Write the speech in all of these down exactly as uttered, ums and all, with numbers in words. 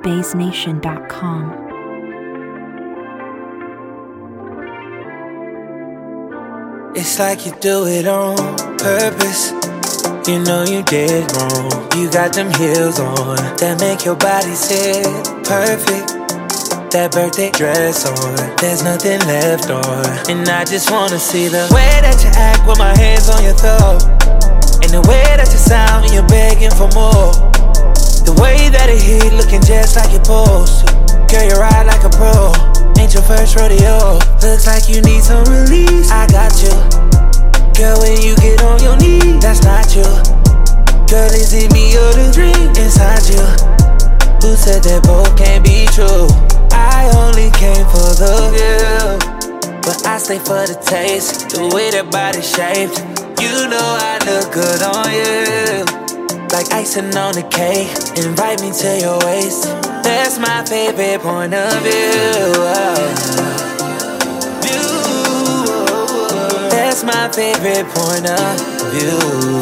bass nation dot com. It's like you do it on purpose. You know you did wrong. You got them heels on that make your body sit perfect. That birthday dress on, there's nothing left on. And I just wanna see the way that you act with my hands on your throat, and the way that you sound when you're begging for more. The way that it hit looking just like you're supposed to. Girl, you ride like a pro, ain't your first rodeo. Looks like you need some release, I got you. Girl, when you get on your knees, that's not you. Girl, is it me or the dream inside you? Who said that both can't be true? I only came for the view, but I stay for the taste. The way that body shaped, you know I look good on you. Like icing on the cake, invite me to your waist. That's my favorite point of view. That's my favorite point of view.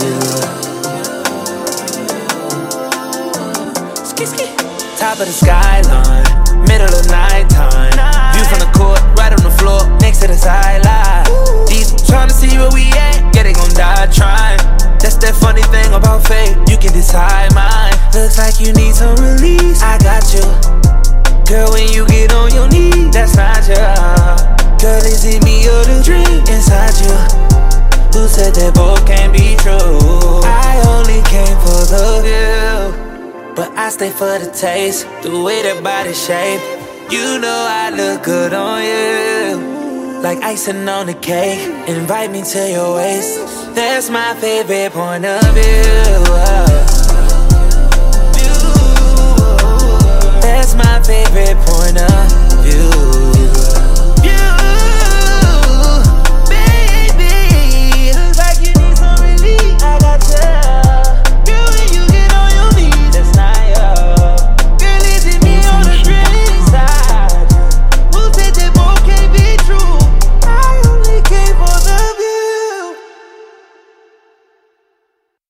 Ski, ski. Top of the skyline, middle of night time. View from the court, right on the floor, next to the sideline. These trying to see where we at, yeah, they gon' die trying. That's that funny thing about fate, you can decide mine. Looks like you need some release, I got you. Girl, when you get on your knees, that's not you. Girl, is it me or the dream inside you? Who said that both can't be true? I only came for the view, but I stay for the taste. The way that body shape, you know I look good on you. Like icing on the cake, invite me to your waist. That's my favorite point of view. That's my favorite point.